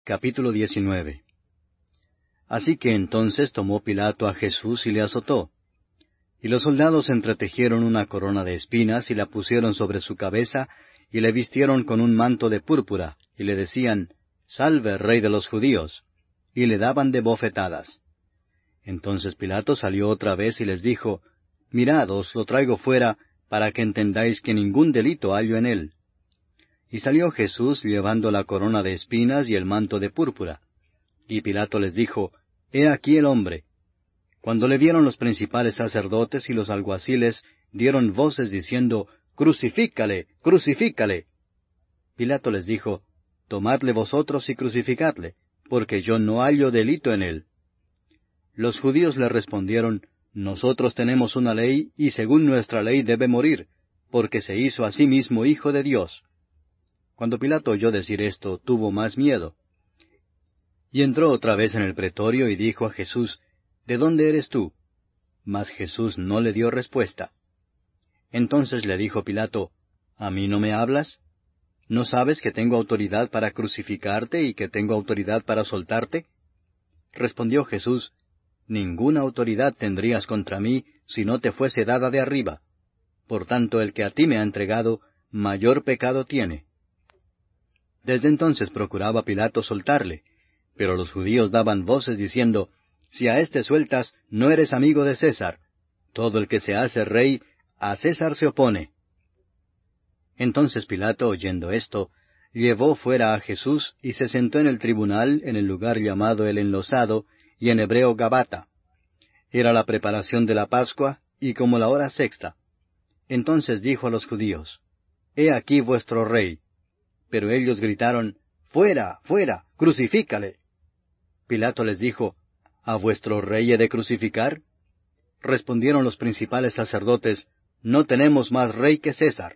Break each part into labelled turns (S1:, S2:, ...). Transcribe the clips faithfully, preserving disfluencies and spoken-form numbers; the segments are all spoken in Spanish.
S1: Capítulo diecinueve. Así que entonces tomó Pilato a Jesús y le azotó. Y los soldados entretejieron una corona de espinas y la pusieron sobre su cabeza, y le vistieron con un manto de púrpura, y le decían, Salve, Rey de los Judíos, y le daban de bofetadas. Entonces Pilato salió otra vez y les dijo, Mirad, os lo traigo fuera, para que entendáis que ningún delito hallo en él. Y salió Jesús llevando la corona de espinas y el manto de púrpura. Y Pilato les dijo, He aquí el hombre. Cuando le vieron los principales sacerdotes y los alguaciles, dieron voces diciendo, Crucifícale, crucifícale. Pilato les dijo, Tomadle vosotros y crucificadle, porque yo no hallo delito en él. Los judíos le respondieron, Nosotros tenemos una ley, y según nuestra ley debe morir, porque se hizo a sí mismo hijo de Dios. Cuando Pilato oyó decir esto, tuvo más miedo. Y entró otra vez en el pretorio y dijo a Jesús, ¿De dónde eres tú? Mas Jesús no le dio respuesta. Entonces le dijo Pilato, ¿A mí no me hablas? ¿No sabes que tengo autoridad para crucificarte y que tengo autoridad para soltarte? Respondió Jesús, Ninguna autoridad tendrías contra mí si no te fuese dada de arriba. Por tanto, el que a ti me ha entregado, mayor pecado tiene. Desde entonces procuraba Pilato soltarle, pero los judíos daban voces diciendo, Si a éste sueltas, no eres amigo de César. Todo el que se hace rey, a César se opone. Entonces Pilato, oyendo esto, llevó fuera a Jesús y se sentó en el tribunal en el lugar llamado el Enlosado, y en hebreo Gabata. Era la preparación de la Pascua, y como la hora sexta. Entonces dijo a los judíos, He aquí vuestro rey. Pero ellos gritaron, Fuera, fuera, crucifícale. Pilato les dijo, ¿A vuestro rey he de crucificar? Respondieron los principales sacerdotes, No tenemos más rey que César.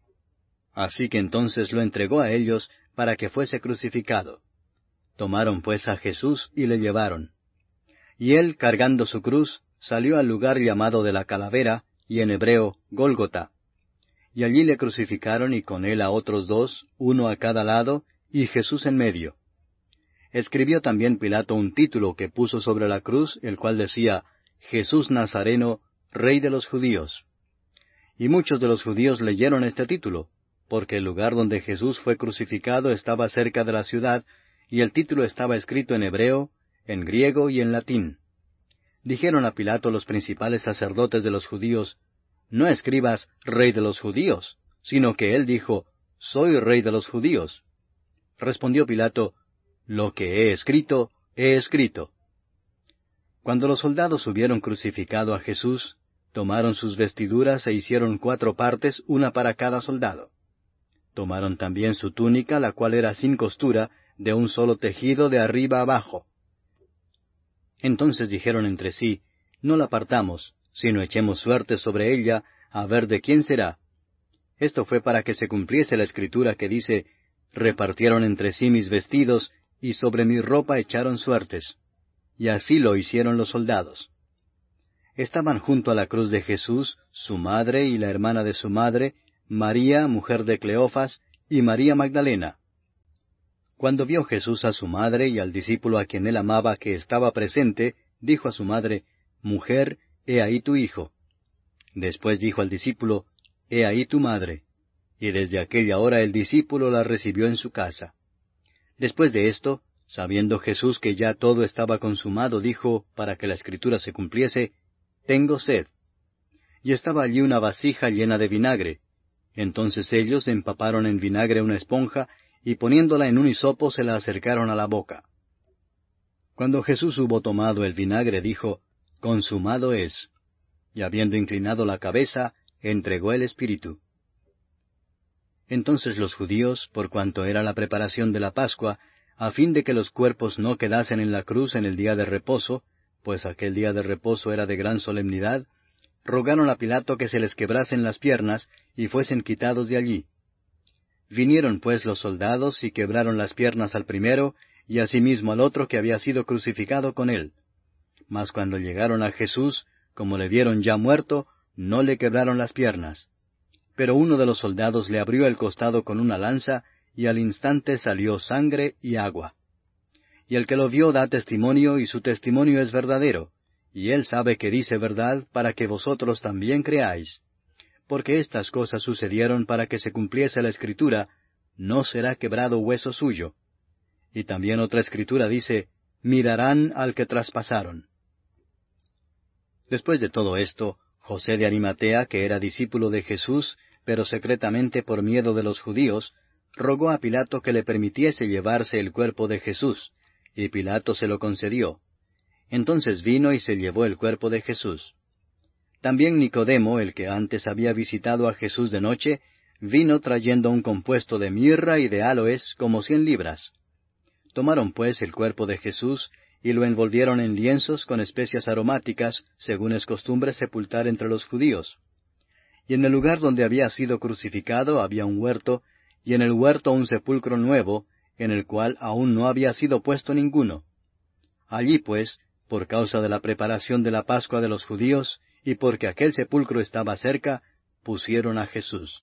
S1: Así que entonces lo entregó a ellos para que fuese crucificado. Tomaron pues a Jesús y le llevaron. Y él, cargando su cruz, salió al lugar llamado de la Calavera, y en hebreo, Gólgota. Y allí le crucificaron y con él a otros dos, uno a cada lado, y Jesús en medio. Escribió también Pilato un título que puso sobre la cruz, el cual decía, Jesús Nazareno, Rey de los Judíos. Y muchos de los judíos leyeron este título, porque el lugar donde Jesús fue crucificado estaba cerca de la ciudad, y el título estaba escrito en hebreo, en griego y en latín. Dijeron a Pilato los principales sacerdotes de los judíos, No escribas Rey de los Judíos, sino que él dijo, Soy Rey de los Judíos. Respondió Pilato, Lo que he escrito, he escrito. Cuando los soldados hubieron crucificado a Jesús, tomaron sus vestiduras e hicieron cuatro partes, una para cada soldado. Tomaron también su túnica, la cual era sin costura, de un solo tejido de arriba abajo. Entonces dijeron entre sí, No la partamos, sino echemos suerte sobre ella, a ver de quién será. Esto fue para que se cumpliese la escritura que dice, Repartieron entre sí mis vestidos, y sobre mi ropa echaron suertes. Y así lo hicieron los soldados. Estaban junto a la cruz de Jesús, su madre y la hermana de su madre, María, mujer de Cleofas, y María Magdalena. Cuando vio Jesús a su madre y al discípulo a quien él amaba que estaba presente, dijo a su madre, Mujer, he ahí tu hijo. Después dijo al discípulo, He ahí tu madre. Y desde aquella hora el discípulo la recibió en su casa. Después de esto, sabiendo Jesús que ya todo estaba consumado, dijo, para que la escritura se cumpliese, Tengo sed. Y estaba allí una vasija llena de vinagre. Entonces ellos empaparon en vinagre una esponja, y poniéndola en un hisopo se la acercaron a la boca. Cuando Jesús hubo tomado el vinagre, dijo, Consumado es. Y habiendo inclinado la cabeza, entregó el espíritu. Entonces los judíos, por cuanto era la preparación de la Pascua, a fin de que los cuerpos no quedasen en la cruz en el día de reposo, pues aquel día de reposo era de gran solemnidad, rogaron a Pilato que se les quebrasen las piernas y fuesen quitados de allí. Vinieron pues los soldados y quebraron las piernas al primero, y asimismo al otro que había sido crucificado con él. Mas cuando llegaron a Jesús, como le vieron ya muerto, no le quebraron las piernas. Pero uno de los soldados le abrió el costado con una lanza, y al instante salió sangre y agua. y el que lo vio da testimonio, y su testimonio es verdadero, y él sabe que dice verdad, para que vosotros también creáis. Porque estas cosas sucedieron para que se cumpliese la Escritura, no será quebrado hueso suyo. Y también otra Escritura dice, mirarán al que traspasaron. Después de todo esto, José de Arimatea, que era discípulo de Jesús, pero secretamente por miedo de los judíos, rogó a Pilato que le permitiese llevarse el cuerpo de Jesús, y Pilato se lo concedió. Entonces vino y se llevó el cuerpo de Jesús. También Nicodemo, el que antes había visitado a Jesús de noche, vino trayendo un compuesto de mirra y de áloes como cien libras. Tomaron pues el cuerpo de Jesús, y lo envolvieron en lienzos con especias aromáticas, según es costumbre sepultar entre los judíos. Y en el lugar donde había sido crucificado había un huerto, y en el huerto un sepulcro nuevo, en el cual aún no había sido puesto ninguno. Allí pues, por causa de la preparación de la Pascua de los judíos, y porque aquel sepulcro estaba cerca, pusieron a Jesús.